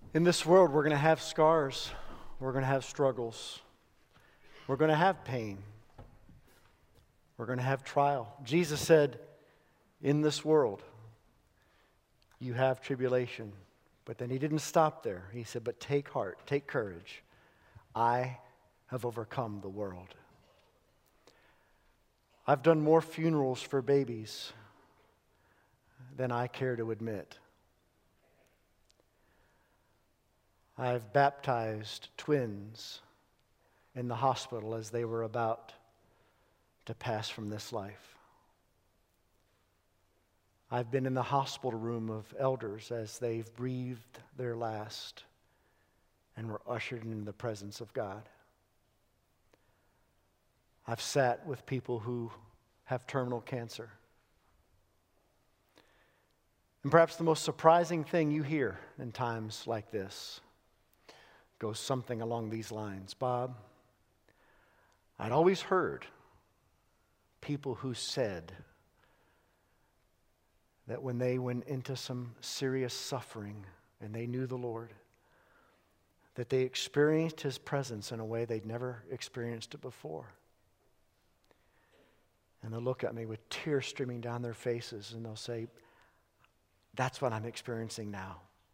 In this world, we're going to have scars. We're going to have struggles. We're going to have pain. We're going to have trial. Jesus said, in this world, you have tribulation. But then he didn't stop there. He said, but take heart, take courage. I have overcome the world. I've done more funerals for babies than I care to admit. I've baptized twins in the hospital as they were about to pass from this life. I've been in the hospital room of elders as they've breathed their last and were ushered into the presence of God. I've sat with people who have terminal cancer. And perhaps the most surprising thing you hear in times like this goes something along these lines. Bob, I'd always heard people who said that when they went into some serious suffering and they knew the Lord, that they experienced His presence in a way they'd never experienced it before. And they'll look at me with tears streaming down their faces and they'll say, that's what I'm experiencing now.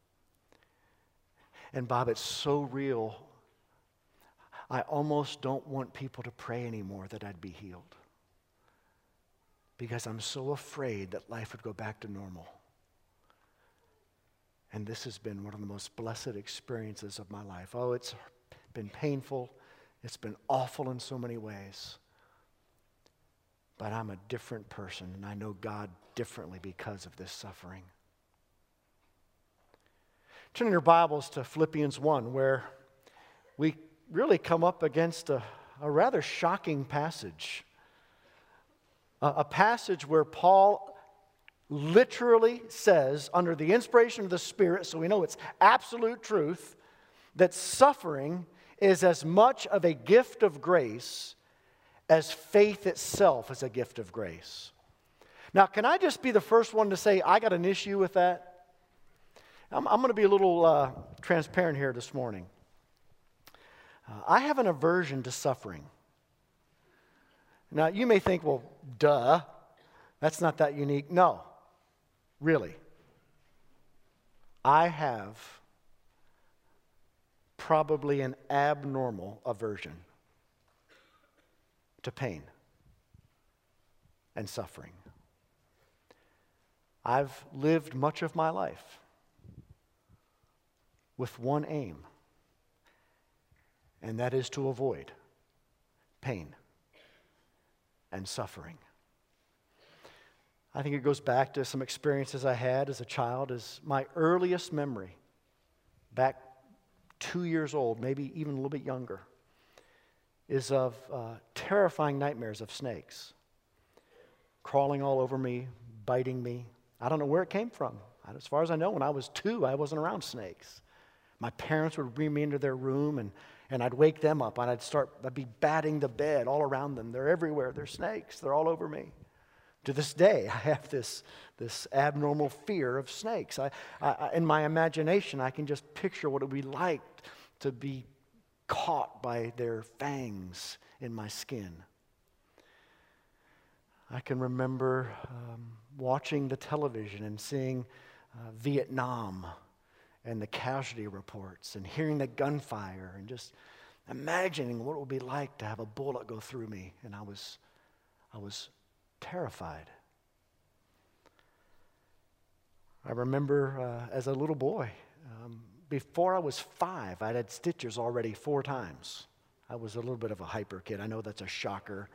And Bob, it's so real, I almost don't want people to pray anymore that I'd be healed. Because I'm so afraid that life would go back to normal. And this has been one of the most blessed experiences of my life. Oh, it's been painful. It's been awful in so many ways. But I'm a different person, and I know God differently because of this suffering. Turn your Bibles to Philippians 1, where we really come up against a rather shocking passage. A passage where Paul literally says, under the inspiration of the Spirit, so we know it's absolute truth, that suffering is as much of a gift of grace as faith itself is a gift of grace. Now, can I just be the first one to say I got an issue with that? I'm going to be a little transparent here this morning. I have an aversion to suffering. Now, you may think, well, duh, that's not that unique. No, really. I have probably an abnormal aversion to pain and suffering. I've lived much of my life with one aim, and that is to avoid pain and suffering. I think it goes back to some experiences I had as a child. As my earliest memory, back 2 years old, maybe even a little bit younger, is of terrifying nightmares of snakes crawling all over me, biting me. I don't know where it came from. As far as I know, when I was 2, I wasn't around snakes. My parents would bring me into their room, and I'd wake them up, and I'd be batting the bed all around them. They're everywhere. They're snakes. They're all over me. To this day, I have this abnormal fear of snakes. In my imagination, I can just picture what it would be like to be caught by their fangs in my skin. I can remember watching the television and seeing Vietnam and the casualty reports and hearing the gunfire and just imagining what it would be like to have a bullet go through me. And I was terrified. I remember as a little boy, before I was 5, I'd had stitches already 4 times. I was a little bit of a hyper kid. I know that's a shocker.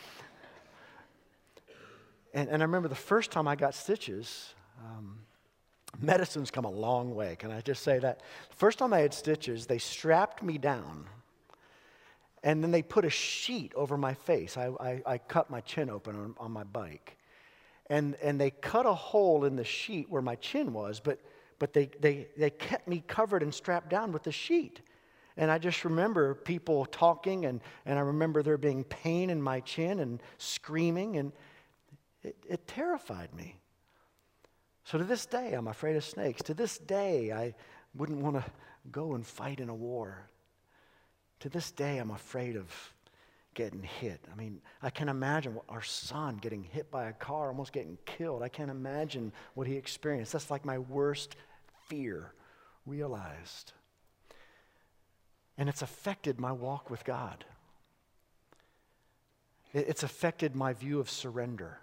And I remember the first time I got stitches, medicine's come a long way. Can I just say that? The first time I had stitches, they strapped me down, and then they put a sheet over my face. I cut my chin open on my bike. And they cut a hole in the sheet where my chin was, but they kept me covered and strapped down with the sheet. And I just remember people talking, and I remember there being pain in my chin and screaming, and it terrified me. So to this day, I'm afraid of snakes. To this day, wouldn't want to go and fight in a war. To this day, I'm afraid of getting hit. I mean, I can imagine our son getting hit by a car, almost getting killed. I can't imagine what he experienced. That's like my worst fear realized. And it's affected my walk with God. It's affected my view of surrender.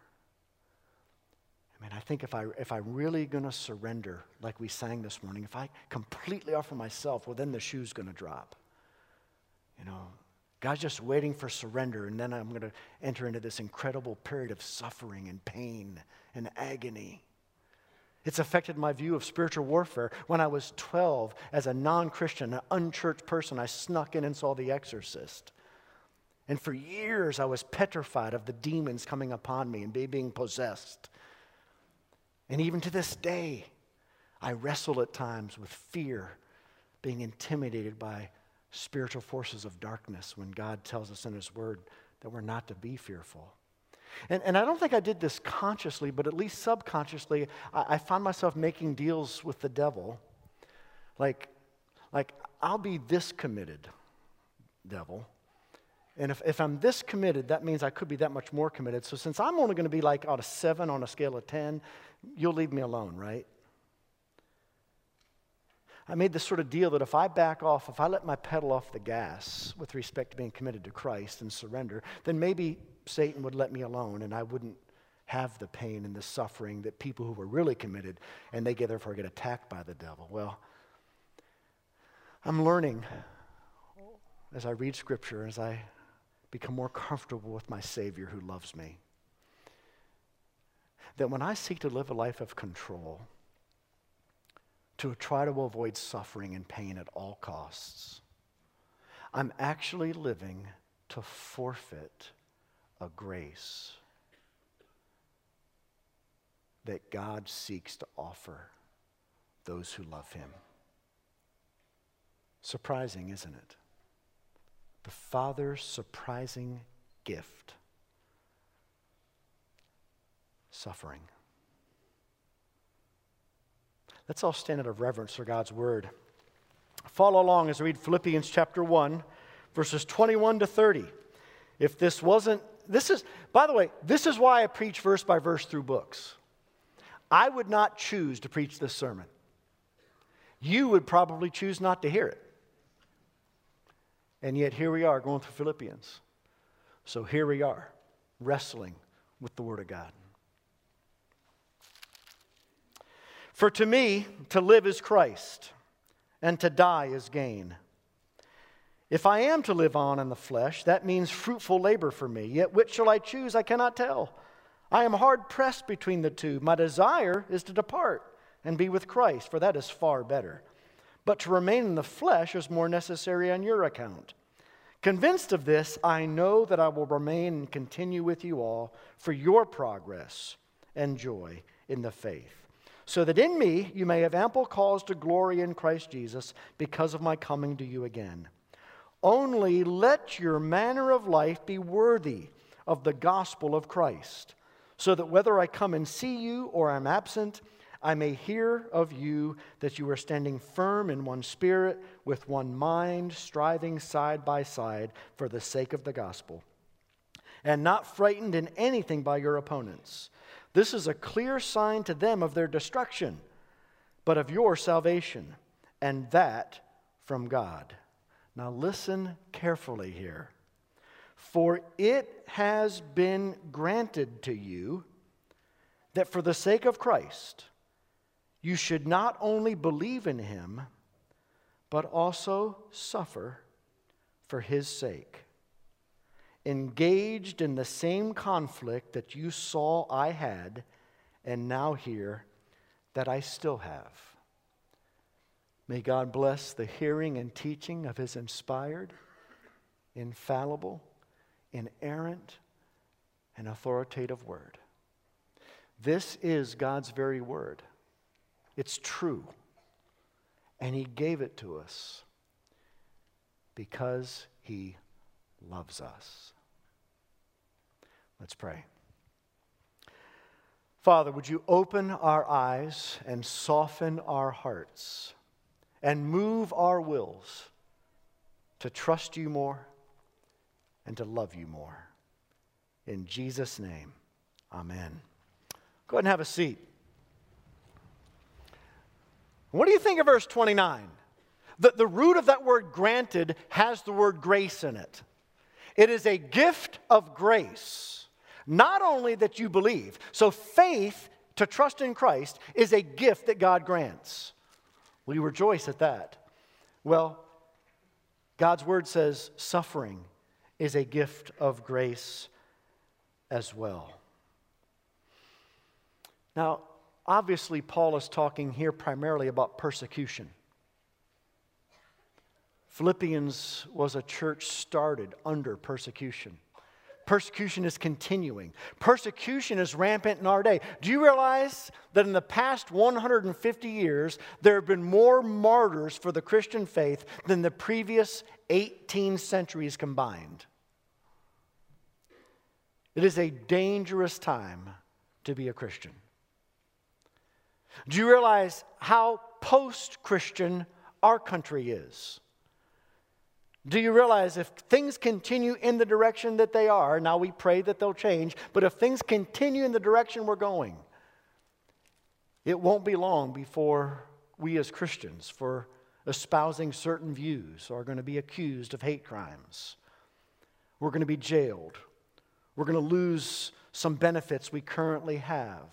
I mean, I think if I'm really going to surrender, like we sang this morning, if I completely offer myself, well, then the shoe's going to drop. You know, God's just waiting for surrender, and then I'm going to enter into this incredible period of suffering and pain and agony. It's affected my view of spiritual warfare. When I was 12, as a non-Christian, an unchurched person, I snuck in and saw The Exorcist. And for years, I was petrified of the demons coming upon me and being possessed. And even to this day, I wrestle at times with fear, being intimidated by spiritual forces of darkness when God tells us in His Word that we're not to be fearful. And I don't think I did this consciously, but at least subconsciously, I found myself making deals with the devil. Like I'll be this committed, devil. And if I'm this committed, that means I could be that much more committed. So since I'm only going to be like out of 7 on a scale of 10, you'll leave me alone, right? I made this sort of deal that if I back off, if I let my pedal off the gas with respect to being committed to Christ and surrender, then maybe Satan would let me alone and I wouldn't have the pain and the suffering that people who were really committed and they therefore get attacked by the devil. Well, I'm learning as I read Scripture, as I become more comfortable with my Savior who loves me, that when I seek to live a life of control, to try to avoid suffering and pain at all costs, I'm actually living to forfeit a grace that God seeks to offer those who love Him. Surprising, isn't it? The Father's surprising gift. Suffering. Let's all stand out of reverence for God's Word. Follow along as I read Philippians chapter 1, verses 21 to 30. If this wasn't, by the way, this is why I preach verse by verse through books. I would not choose to preach this sermon. You would probably choose not to hear it. And yet here we are going through Philippians. So here we are, wrestling with the Word of God. For to me, to live is Christ, and to die is gain. If I am to live on in the flesh, that means fruitful labor for me. Yet which shall I choose, I cannot tell. I am hard pressed between the two. My desire is to depart and be with Christ, for that is far better. But to remain in the flesh is more necessary on your account. Convinced of this, I know that I will remain and continue with you all for your progress and joy in the faith, so that in me you may have ample cause to glory in Christ Jesus because of my coming to you again. Only let your manner of life be worthy of the gospel of Christ, so that whether I come and see you or am absent, I may hear of you that you are standing firm in one spirit, with one mind, striving side by side for the sake of the gospel, and not frightened in anything by your opponents. This is a clear sign to them of their destruction, but of your salvation, and that from God. Now listen carefully here. For it has been granted to you that for the sake of Christ, you should not only believe in Him, but also suffer for His sake. Engaged in the same conflict that you saw I had, and now hear that I still have. May God bless the hearing and teaching of His inspired, infallible, inerrant, and authoritative Word. This is God's very Word. It's true. And He gave it to us because He loves us. Let's pray. Father, would you open our eyes and soften our hearts and move our wills to trust you more and to love you more. In Jesus' name, amen. Go ahead and have a seat. What do you think of verse 29? The root of that word granted has the word grace in it. It is a gift of grace, not only that you believe. So faith to trust in Christ is a gift that God grants. We rejoice at that. Well, God's word says suffering is a gift of grace as well. Now, obviously, Paul is talking here primarily about persecution. Philippians was a church started under persecution. Persecution is continuing. Persecution is rampant in our day. Do you realize that in the past 150 years, there have been more martyrs for the Christian faith than the previous 18 centuries combined? It is a dangerous time to be a Christian. Do you realize how post-Christian our country is? Do you realize if things continue in the direction that they are, now we pray that they'll change, but if things continue in the direction we're going, it won't be long before we as Christians, for espousing certain views, are going to be accused of hate crimes. We're going to be jailed. We're going to lose some benefits we currently have.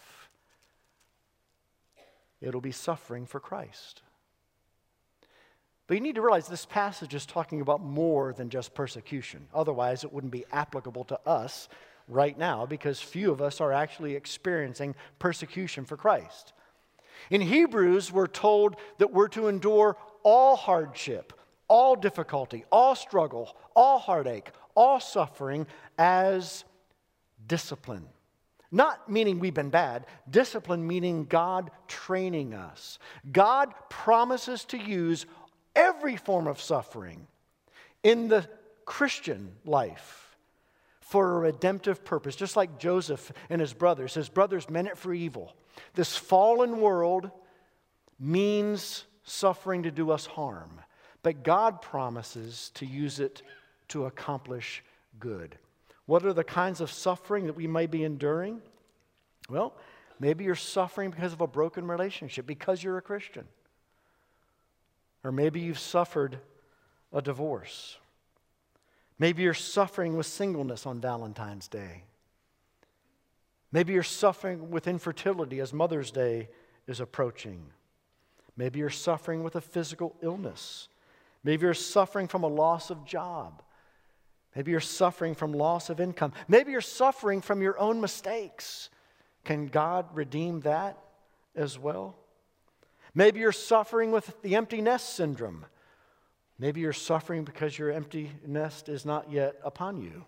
It'll be suffering for Christ. But you need to realize this passage is talking about more than just persecution. Otherwise, it wouldn't be applicable to us right now because few of us are actually experiencing persecution for Christ. In Hebrews, we're told that we're to endure all hardship, all difficulty, all struggle, all heartache, all suffering as discipline. Not meaning we've been bad. Discipline meaning God training us. God promises to use every form of suffering in the Christian life for a redemptive purpose. Just like Joseph and his brothers meant it for evil. This fallen world means suffering to do us harm, but God promises to use it to accomplish good. What are the kinds of suffering that we may be enduring? Well, maybe you're suffering because of a broken relationship, because you're a Christian. Or maybe you've suffered a divorce. Maybe you're suffering with singleness on Valentine's Day. Maybe you're suffering with infertility as Mother's Day is approaching. Maybe you're suffering with a physical illness. Maybe you're suffering from a loss of job. Maybe you're suffering from loss of income. Maybe you're suffering from your own mistakes. Can God redeem that as well? Maybe you're suffering with the empty nest syndrome. Maybe you're suffering because your empty nest is not yet upon you.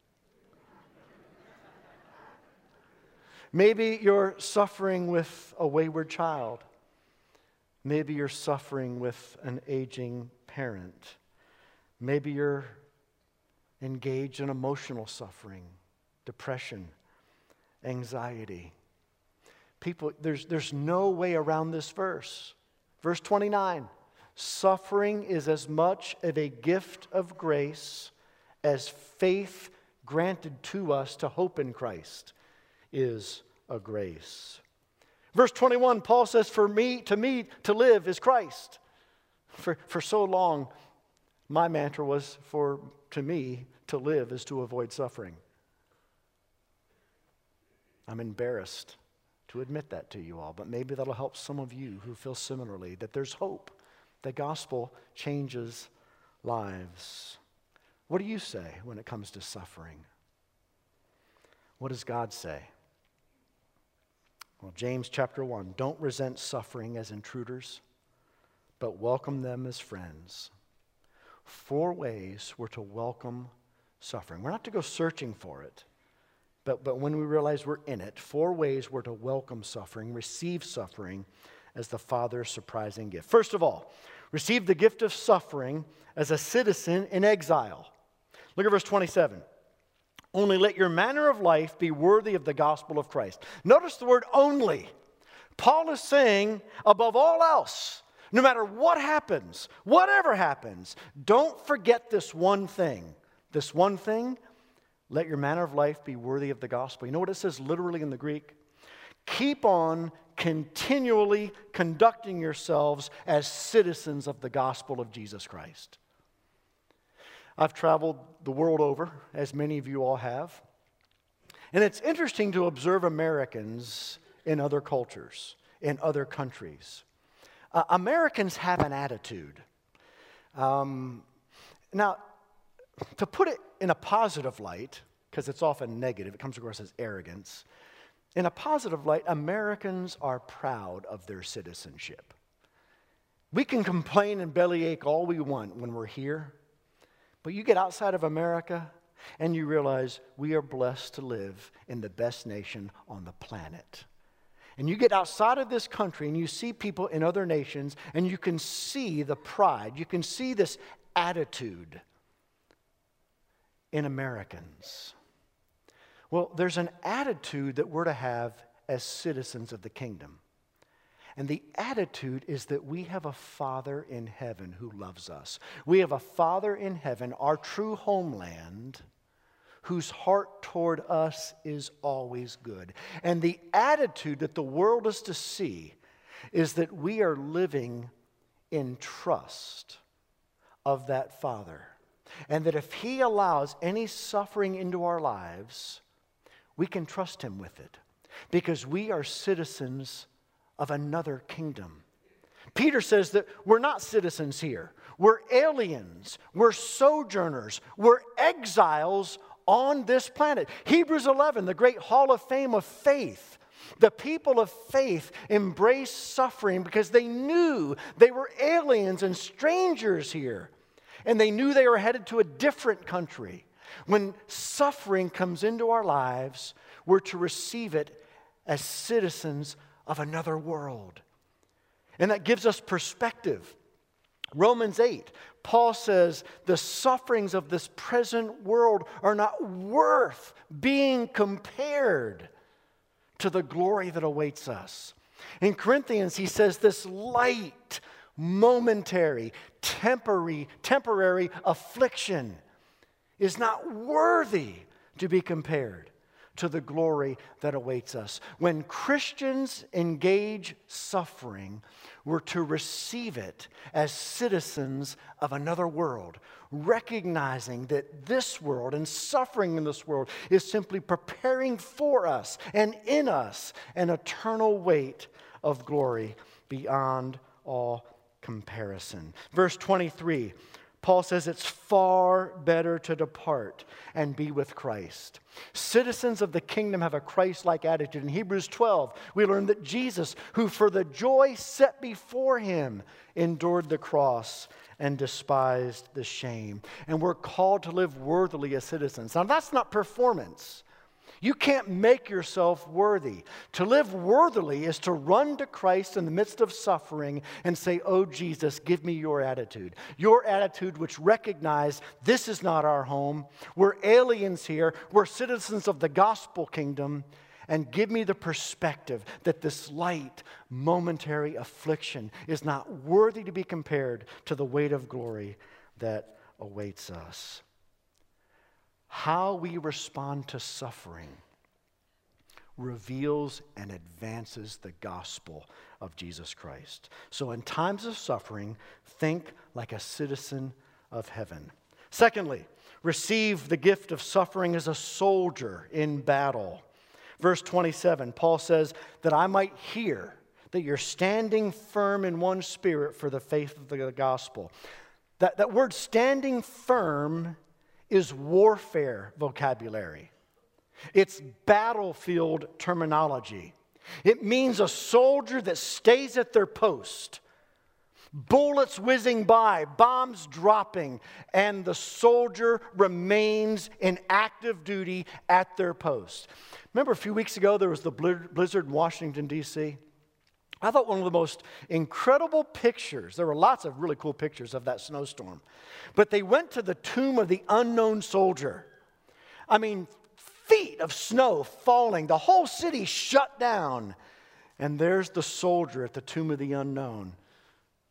Maybe you're suffering with a wayward child. Maybe you're suffering with an aging parent. Maybe you're engaged in emotional suffering, depression, anxiety. People, there's no way around this verse. Verse 29, suffering is as much of a gift of grace as faith granted to us to hope in Christ is a grace. Verse 21, Paul says, to live is Christ. For so long, my mantra was to me, to live is to avoid suffering. I'm embarrassed to admit that to you all, but maybe that'll help some of you who feel similarly, that there's hope. The gospel changes lives. What do you say when it comes to suffering? What does God say? Well, James chapter 1, don't resent suffering as intruders, but welcome them as friends. 4 ways we're to welcome suffering. We're not to go searching for it. But when we realize we're in it, 4 ways we're to welcome suffering, receive suffering as the Father's surprising gift. First of all, receive the gift of suffering as a citizen in exile. Look at verse 27. Only let your manner of life be worthy of the gospel of Christ. Notice the word only. Paul is saying, above all else, No matter what happens, whatever happens, don't forget this one thing. This one thing, let your manner of life be worthy of the gospel. You know what it says literally in the Greek? Keep on continually conducting yourselves as citizens of the gospel of Jesus Christ. I've traveled the world over, as many of you all have. And it's interesting to observe Americans in other cultures, in other countries. Americans have an attitude. Now, to put it in a positive light, because it's often negative, it comes across as arrogance. In a positive light, Americans are proud of their citizenship. We can complain and bellyache all we want when we're here, but you get outside of America and you realize we are blessed to live in the best nation on the planet. And you get outside of this country and you see people in other nations and you can see the pride, you can see this attitude in Americans. Well, there's an attitude that we're to have as citizens of the kingdom. And the attitude is that we have a Father in heaven who loves us. We have a Father in heaven, our true homeland, whose heart toward us is always good. And the attitude that the world is to see is that we are living in trust of that Father. And that if He allows any suffering into our lives, we can trust Him with it. Because we are citizens of another kingdom. Peter says that we're not citizens here. We're aliens. We're sojourners. We're exiles on this planet. Hebrews 11, the great hall of fame of faith. The people of faith embraced suffering because they knew they were aliens and strangers here. And they knew they were headed to a different country. When suffering comes into our lives, we're to receive it as citizens of another world. And that gives us perspective. Romans 8, Paul says the sufferings of this present world are not worth being compared to the glory that awaits us. In Corinthians, he says this light, momentary, temporary affliction is not worthy to be compared to the glory that awaits us. When Christians engage suffering, we're to receive it as citizens of another world, recognizing that this world and suffering in this world is simply preparing for us and in us an eternal weight of glory beyond all comparison. Verse 23, Paul says it's far better to depart and be with Christ. Citizens of the kingdom have a Christ-like attitude. In Hebrews 12, we learn that Jesus, who for the joy set before Him, endured the cross and despised the shame. And we're called to live worthily as citizens. Now, that's not performance. You can't make yourself worthy. To live worthily is to run to Christ in the midst of suffering and say, "Oh, Jesus, give me your attitude." Your attitude which recognizes this is not our home. We're aliens here. We're citizens of the gospel kingdom. And give me the perspective that this light, momentary affliction is not worthy to be compared to the weight of glory that awaits us. How we respond to suffering reveals and advances the gospel of Jesus Christ. So in times of suffering, think like a citizen of heaven. Secondly, receive the gift of suffering as a soldier in battle. Verse 27, Paul says that I might hear that you're standing firm in one spirit for the faith of the gospel. That word standing firm is warfare vocabulary. It's battlefield terminology. It means a soldier that stays at their post. Bullets whizzing by, bombs dropping, and the soldier remains in active duty at their post. Remember a few weeks ago there was the blizzard in Washington, D.C.? I thought one of the most incredible pictures, there were lots of really cool pictures of that snowstorm, but they went to the tomb of the unknown soldier. I mean, feet of snow falling, the whole city shut down, and there's the soldier at the tomb of the unknown,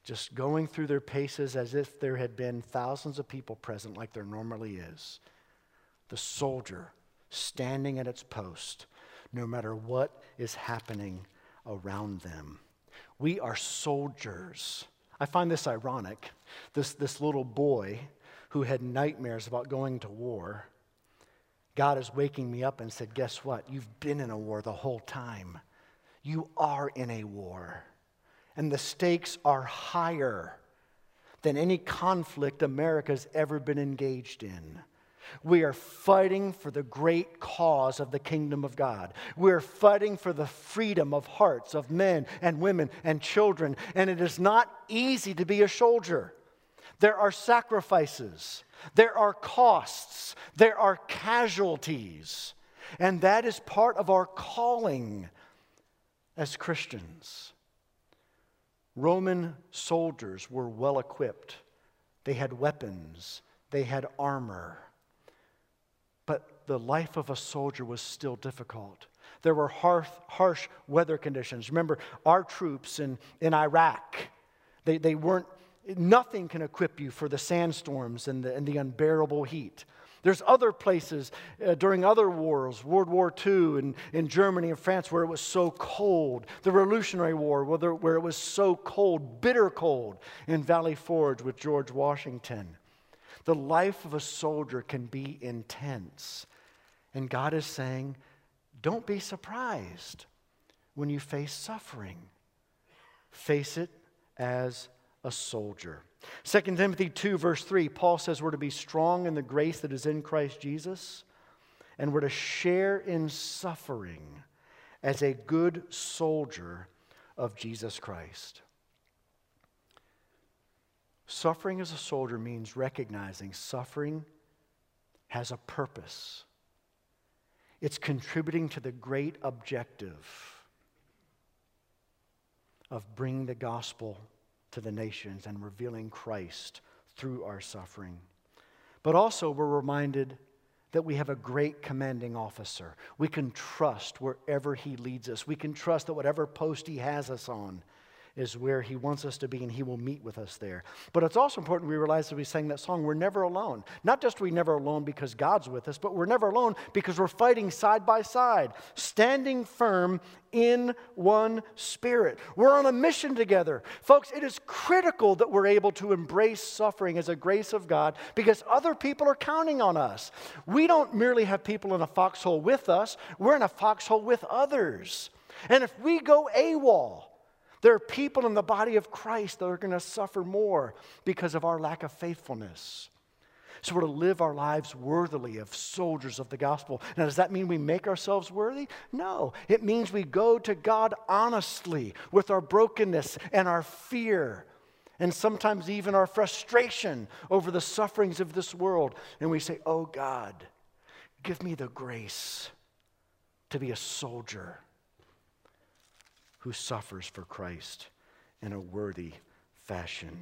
just going through their paces as if there had been thousands of people present like there normally is. The soldier standing at its post, no matter what is happening around them. We are soldiers. I find this ironic. This little boy who had nightmares about going to war, God is waking me up and said, guess what? You've been in a war the whole time. You are in a war. And the stakes are higher than any conflict America's ever been engaged in. We are fighting for the great cause of the kingdom of God. We're fighting for the freedom of hearts of men and women and children. And it is not easy to be a soldier. There are sacrifices. There are costs. There are casualties. And that is part of our calling as Christians. Roman soldiers were well equipped. They had weapons. They had armor. But the life of a soldier was still difficult. There were harsh weather conditions. Remember, our troops in Iraq, they weren't, nothing can equip you for the sandstorms and the unbearable heat. There's other places during other wars, World War II in Germany and France, where it was so cold. The Revolutionary War, where it was so cold, bitter cold, in Valley Forge with George Washington. The life of a soldier can be intense. And God is saying, don't be surprised when you face suffering. Face it as a soldier. 2 Timothy 2, verse 3, Paul says we're to be strong in the grace that is in Christ Jesus, and we're to share in suffering as a good soldier of Jesus Christ. Suffering as a soldier means recognizing suffering has a purpose. It's contributing to the great objective of bringing the gospel to the nations and revealing Christ through our suffering. But also we're reminded that we have a great commanding officer. We can trust wherever he leads us. We can trust that whatever post he has us on is where he wants us to be, and he will meet with us there. But it's also important we realize, as we sang that song, we're never alone. Not just we're never alone because God's with us, but we're never alone because we're fighting side by side, standing firm in one spirit. We're on a mission together. Folks, it is critical that we're able to embrace suffering as a grace of God because other people are counting on us. We don't merely have people in a foxhole with us, we're in a foxhole with others. And if we go AWOL, there are people in the body of Christ that are going to suffer more because of our lack of faithfulness. So we're to live our lives worthily of soldiers of the gospel. Now, does that mean we make ourselves worthy? No. It means we go to God honestly with our brokenness and our fear and sometimes even our frustration over the sufferings of this world. And we say, oh God, give me the grace to be a soldier who suffers for Christ in a worthy fashion.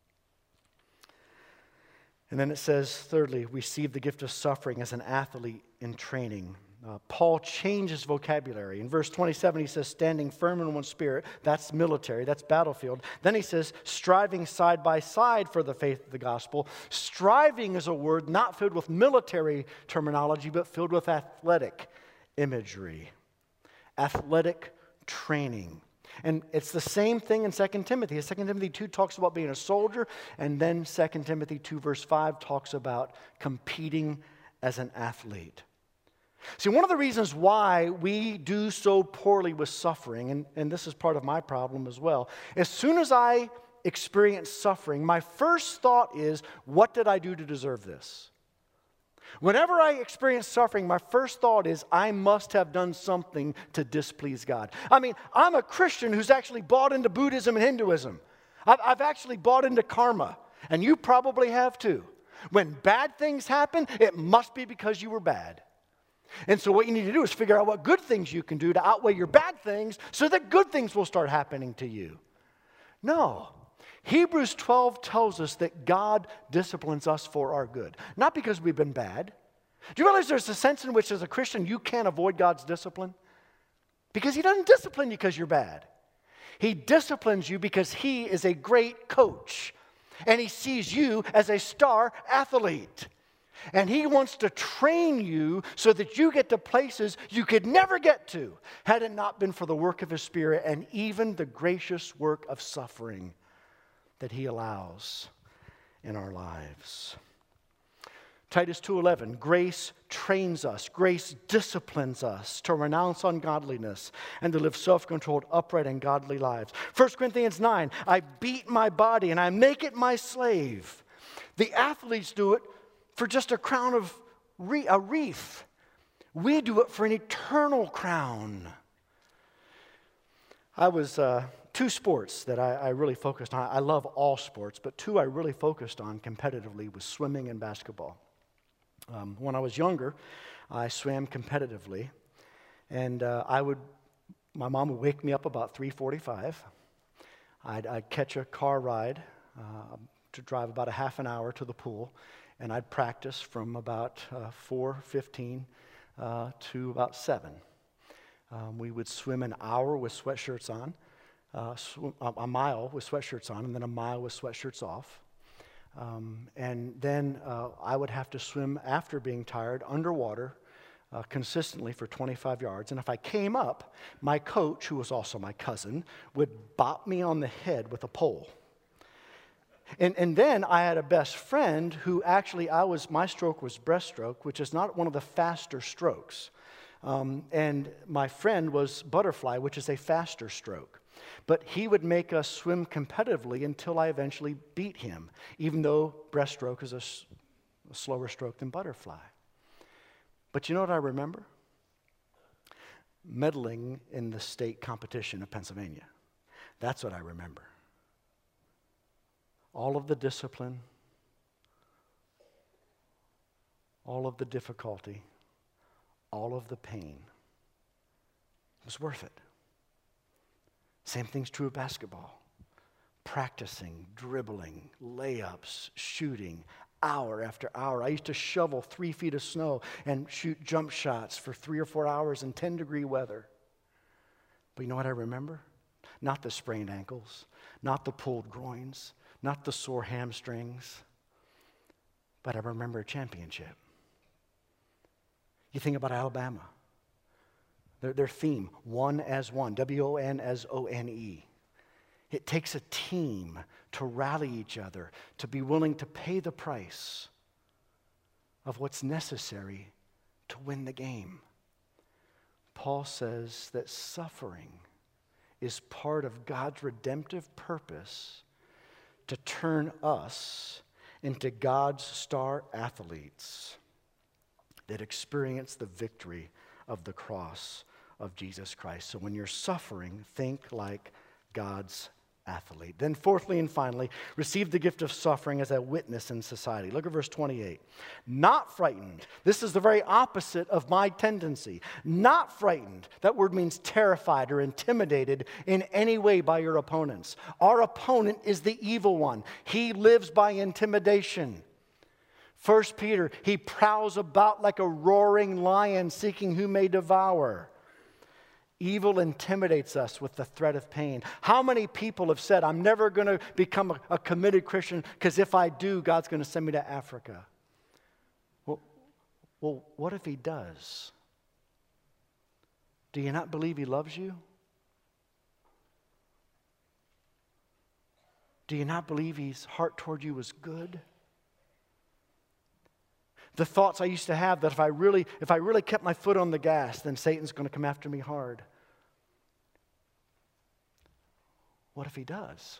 And then it says, thirdly, we receive the gift of suffering as an athlete in training. Paul changes vocabulary. In verse 27, he says, standing firm in one spirit. That's military, that's battlefield. Then he says, striving side by side for the faith of the gospel. Striving is a word not filled with military terminology, but filled with athletic imagery. Athletic training. And it's the same thing in 2 Timothy. 2 Timothy 2 talks about being a soldier, and then 2 Timothy 2 verse 5 talks about competing as an athlete. See, one of the reasons why we do so poorly with suffering, and this is part of my problem as well, as soon as I experience suffering, my first thought is, what did I do to deserve this? Whenever I experience suffering, my first thought is, I must have done something to displease God. I mean, I'm a Christian who's actually bought into Buddhism and Hinduism. I've actually bought into karma, and you probably have too. When bad things happen, it must be because you were bad. And so what you need to do is figure out what good things you can do to outweigh your bad things so that good things will start happening to you. No. Hebrews 12 tells us that God disciplines us for our good. Not because we've been bad. Do you realize there's a sense in which as a Christian you can't avoid God's discipline? Because He doesn't discipline you because you're bad. He disciplines you because He is a great coach. And He sees you as a star athlete. And He wants to train you so that you get to places you could never get to had it not been for the work of His Spirit and even the gracious work of suffering that He allows in our lives. Titus 2:11, grace trains us, grace disciplines us to renounce ungodliness and to live self-controlled, upright, and godly lives. 1 Corinthians 9, I beat my body and I make it my slave. The athletes do it for just a crown of a wreath. We do it for an eternal crown. I was two sports that I really focused on. I love all sports, but two I really focused on competitively was swimming and basketball. When I was younger, I swam competitively, and my mom would wake me up about 3:45. I'd catch a car ride to drive about a half an hour to the pool, and I'd practice from about 4:15 to about 7. We would swim an hour with sweatshirts on, a mile with sweatshirts on, and then a mile with sweatshirts off. And then I would have to swim after being tired underwater consistently for 25 yards. And if I came up, my coach, who was also my cousin, would bop me on the head with a pole. And then I had a best friend who actually my stroke was breaststroke, which is not one of the faster strokes. And my friend was butterfly, which is a faster stroke. But he would make us swim competitively until I eventually beat him, even though breaststroke is a slower stroke than butterfly. But you know what I remember? Medaling in the state competition of Pennsylvania. That's what I remember. All of the discipline, all of the difficulty, all of the pain. It was worth it. Same thing's true of basketball. Practicing, dribbling, layups, shooting, hour after hour. I used to shovel 3 feet of snow and shoot jump shots for 3 or 4 hours in 10-degree weather. But you know what I remember? Not the sprained ankles, not the pulled groins, not the sore hamstrings, but I remember a championship. You think about Alabama. Their theme, one as one, W-O-N-S-O-N-E. It takes a team to rally each other, to be willing to pay the price of what's necessary to win the game. Paul says that suffering is part of God's redemptive purpose to turn us into God's star athletes that experience the victory of the cross of Jesus Christ. So when you're suffering, think like God's athlete. Then fourthly and finally, receive the gift of suffering as a witness in society. Look at verse 28. Not frightened. This is the very opposite of my tendency. Not frightened. That word means terrified or intimidated in any way by your opponents. Our opponent is the evil one. He lives by intimidation. 1 Peter, he prowls about like a roaring lion seeking who may devour. Evil intimidates us with the threat of pain. How many people have said, I'm never going to become a committed Christian because if I do, God's going to send me to Africa? Well, what if He does? Do you not believe He loves you? Do you not believe His heart toward you is good? The thoughts I used to have that if I really kept my foot on the gas, then Satan's going to come after me hard. What if he does?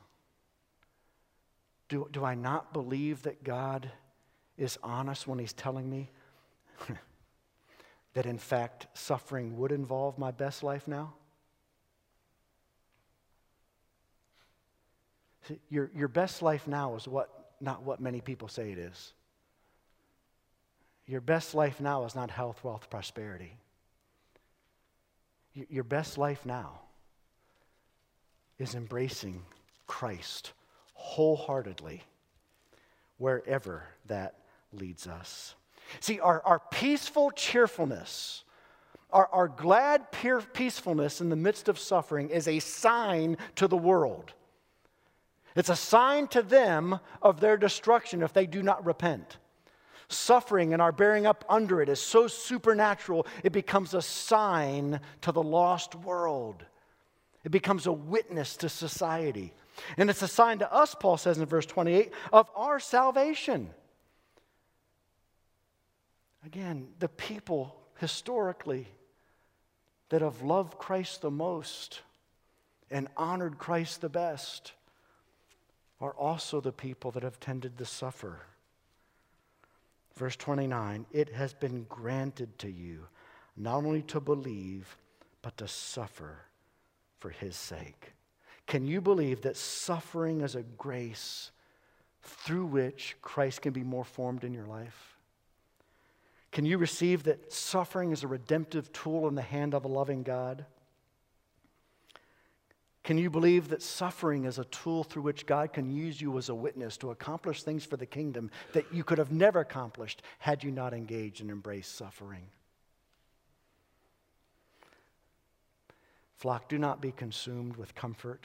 Do I not believe that God is honest when He's telling me that in fact suffering would involve my best life now? See, your best life now is not what many people say it is. Your best life now is not health, wealth, prosperity. Your best life now is embracing Christ wholeheartedly wherever that leads us. See, our peaceful cheerfulness, Our glad peacefulness in the midst of suffering is a sign to the world. It's a sign to them of their destruction if they do not repent. Suffering and our bearing up under it is so supernatural, it becomes a sign to the lost world. It becomes a witness to society. And it's a sign to us, Paul says in verse 28, of our salvation. Again, the people historically that have loved Christ the most and honored Christ the best are also the people that have tended to suffer. Verse 29, it has been granted to you not only to believe, but to suffer for his sake. Can you believe that suffering is a grace through which Christ can be more formed in your life? Can you receive that suffering is a redemptive tool in the hand of a loving God? Can you believe that suffering is a tool through which God can use you as a witness to accomplish things for the kingdom that you could have never accomplished had you not engaged and embraced suffering? Flock, do not be consumed with comfort.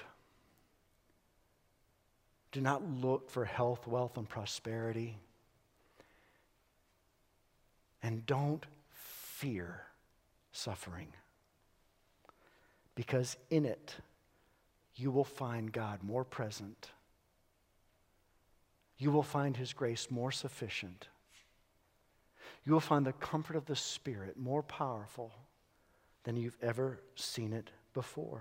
Do not look for health, wealth, and prosperity. And don't fear suffering, because in it you will find God more present. You will find his grace more sufficient. You will find the comfort of the Spirit more powerful than you've ever seen it before.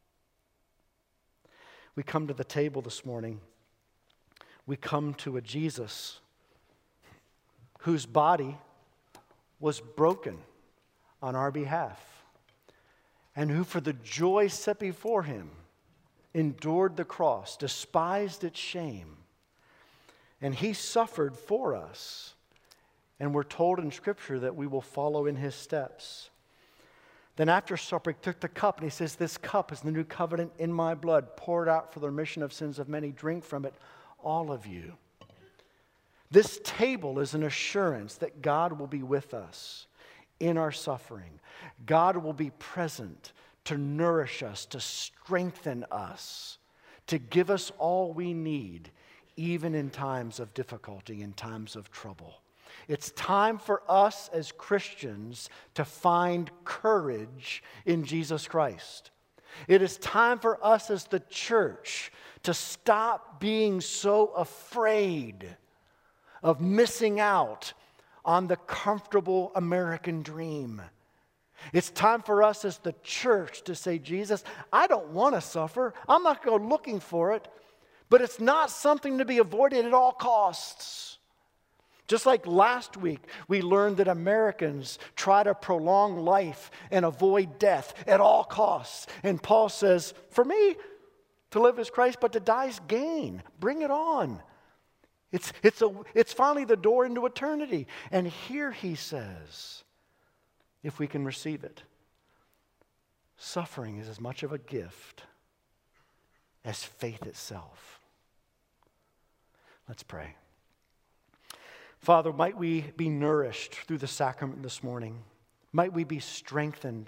We come to the table this morning. We come to a Jesus whose body was broken on our behalf, and who for the joy set before him endured the cross, despised its shame, and he suffered for us. And we're told in Scripture that we will follow in his steps. Then after supper, he took the cup and he says, this cup is the new covenant in my blood, poured out for the remission of sins of many. Drink from it, all of you. This table is an assurance that God will be with us in our suffering. God will be present to nourish us, to strengthen us, to give us all we need, even in times of difficulty, in times of trouble. It's time for us as Christians to find courage in Jesus Christ. It is time for us as the church to stop being so afraid of missing out on the comfortable American dream. It's time for us as the church to say, Jesus, I don't want to suffer. I'm not going looking for it. But it's not something to be avoided at all costs. Just like last week, we learned that Americans try to prolong life and avoid death at all costs. And Paul says, for me, to live is Christ, but to die is gain. Bring it on. It's finally the door into eternity. And here he says, if we can receive it, suffering is as much of a gift as faith itself. Let's pray. Father, might we be nourished through the sacrament this morning. Might we be strengthened.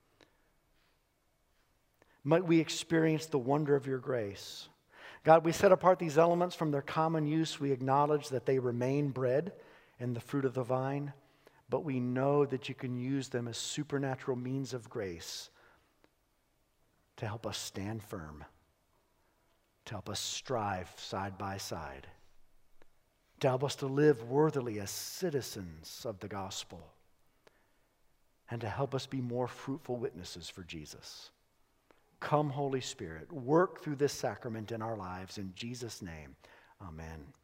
Might we experience the wonder of your grace. God, we set apart these elements from their common use. We acknowledge that they remain bread and the fruit of the vine, but we know that you can use them as supernatural means of grace to help us stand firm, to help us strive side by side, to help us to live worthily as citizens of the gospel, and to help us be more fruitful witnesses for Jesus. Come, Holy Spirit, work through this sacrament in our lives. In Jesus' name, amen.